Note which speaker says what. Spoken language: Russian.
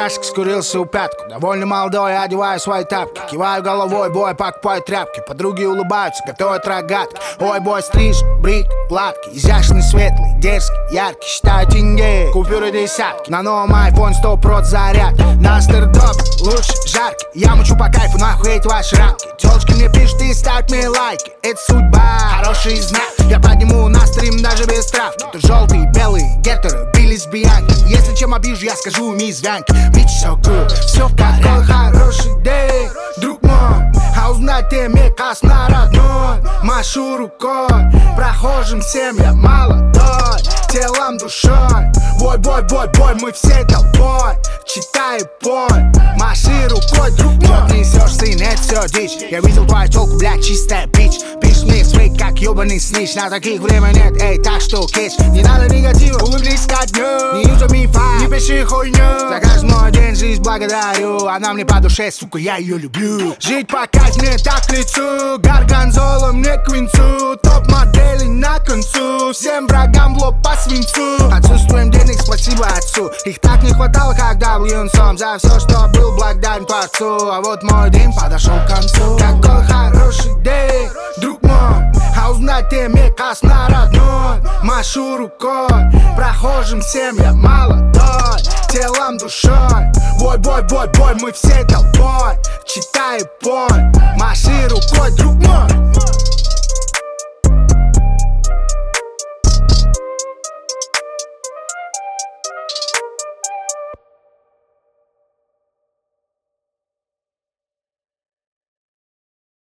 Speaker 1: ящик, скурился у пятку. Довольно молодой, одеваю свои тапки. Киваю головой, бой, покупаю тряпки. Подруги улыбаются, готовят рогатки. Ой, бой, стриж, брик, гладкий, изящный, светлый, дерзкий, яркий. Считаю тенге, купюры десятки. На новом iPhone 100% зарядки. На стартап лучше жаркий. Я мучу по кайфу, нахуй эти ваши рамки. Телочки мне пишут и ставят мне лайки. Это судьба, хороший знак. Я подниму на стрим даже без травки. Тут желтые, белые, гетеры, би лесбиянки. Если чем обижу, я скажу мисс Вянки. Bitch, so good, все в порядке. Какой хороший день, друг мой. А узнать ты мне косна родной. Машу рукой, прохожим всем я молодой. Телом, душой, бой, бой, бой, бой. Мы всей толпой, читай бой. Маши рукой, друг мой. Чё несёшь, сын, это всё дичь. Я видел твою тёлку, блядь, чистая бич. Пишешь мне в свей, как ёбаный снич. На таких время нет, эй, так что кетч. Не надо негатива, улыбнись ко дню. Не юзай мифа, не пиши хуйню. За каждый мой день жизнь благодарю. Она мне по душе, сука, я её люблю. Жить по кайф мне так к лицу. Горгонзола мне к винцу. Топ-модели на концу. Всем врагам в лоб по свинцу. Отсутствуем денег, спасибо отцу. Их так не хватало, когда был юнцом. За все, что был, благодарен Творцу. А вот мой день подошел к концу. Какой хороший день, друг мой. А узнать ты мне косна родной. Машу рукой, прохожим всем я молодой. Телом, душой, бой, бой, бой, бой. Мы всей толпой, читай бой. Маши рукой, друг мой.